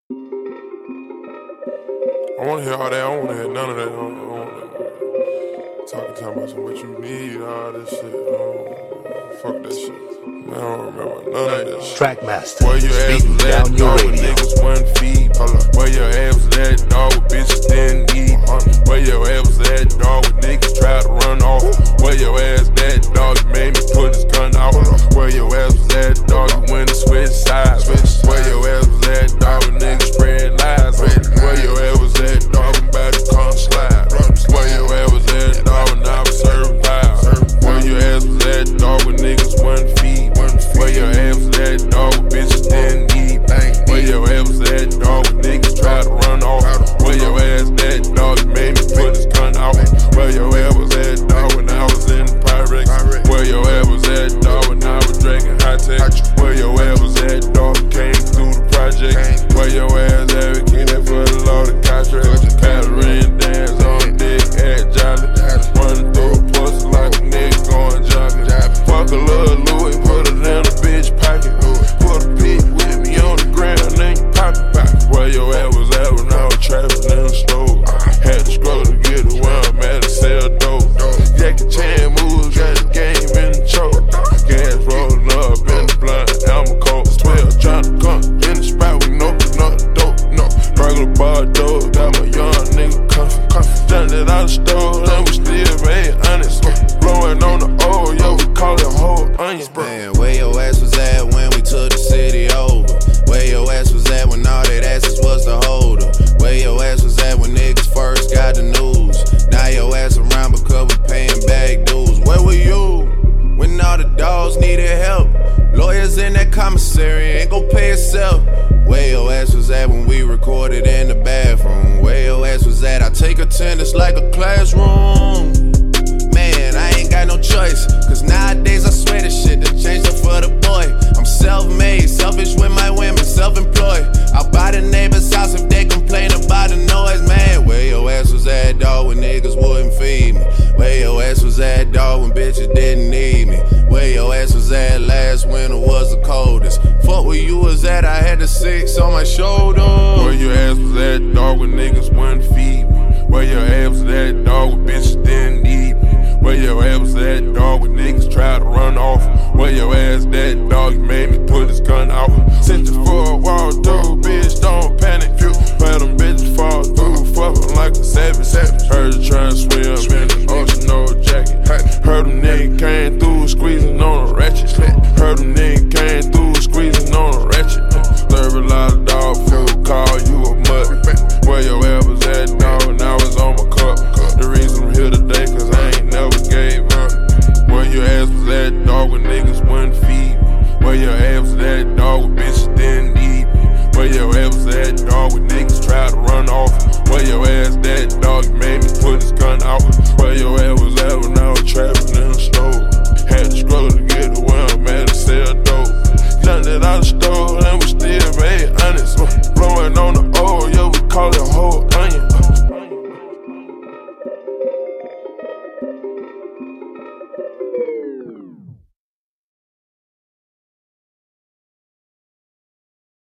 I wanna hear all that, I don't wanna hear none of that. I don't wanna talking about some what you need, all this shit. Fuck that shit. Man, I don't remember none of that shit. Trackmaster, Where your ass was down at, your dog, radio. niggas wasn't feed. Where your ass was at, dog, with bitches didn't eat. Where your ass was at, dog, with niggas tried to run off. Where your ass at, dog, you made me put his gun out. Where your ass was at, dog, you went and switched sides. Where your ass was at, dog, with niggas spread lies. Where your ass was at, dog, I'm about to come slide. Where your ass was at, dog, and I was serving vibe. Where your ass was at, dog, with niggas wasn't feed. Where your ass was at, dog, with bitches didn't eat. Where your ass was at, dog, with niggas tried to run off. Where your ass at, dog, you made me put his gun out. Where your ass was at, dog, when I was in the Pyrex. Where your ass was at, dog, when I was drinking high tech. Where your ass was at, dog, came through the project. Where your ass at, we keep that for the law, the contract. Pattern dance on dick, at Jolly. Running through a pussy like a nigga going jogging. Fuck a little Louis, put it in a bitch pocket. Put a pig with me on the ground, then you pop it. Where your ass was at when I was trapping in the store. Had to scroll to get it where I'm at to sell dope. Jackie Chan moves, got the game in the choke. Gas rolling up in the blunt, I'm a cold 12. Tryna come in the spot with no dope, no. Regular bar dope, got my young nigga comfy. Done it out the stove, and we still made honest. Blowing on the old, yo, we call it whole onions, bro. Man, where your ass was at when we took the city over? Where your ass was at when all that asses was the holder? Where your ass was at when niggas first got the news? Now your ass around because we paying back dues. Where were you when all the dogs needed help? Lawyers in that commissary ain't gon' pay itself. Where your ass was at when we recorded in the bathroom? Where your ass was at? I take attendance like a classroom. Man, I ain't got no choice, cause nowadays I swear this shit that changed up for the boy. I'm self-made, selfish with my women, self-employed. I'll buy the neighbor's house if they complain about the noise, man. Where your ass was at, dog, when niggas wouldn't feed me? Where your ass was at, dog, when bitches didn't need me? Where your ass was at last winter was the coldest? Fuck where you was at, I had the 6 on my shoulder. Where your ass was at, dog, when niggas wouldn't feed me? Where your ass was at, dog, when bitches didn't need me? Where your ass was at, dog, when niggas tried to run off? Where your ass at, dog, you made me put his gun out. Sent you for a walk through, bitch, don't panic. Where them bitches fall through, fuckin' like a savage. Heard you tryna swim in the ocean, no jacket. Heard them niggas came through, squeezing on a ratchet. Heard them niggas came through, squeezing on a ratchet. Serve a lot of dog food, call you a mutt. Where your ass was at, dog, and I was on my cup. The reason I'm here today, cause I ain't never gave up. Where your ass was at, dog, when niggas wouldn't feed me? Where your ass was at, dog, when bitches didn't need me? Where your ass was at, dog, when niggas tried to run off? Where your ass at, dog, you made me put his gun out? Where your ass was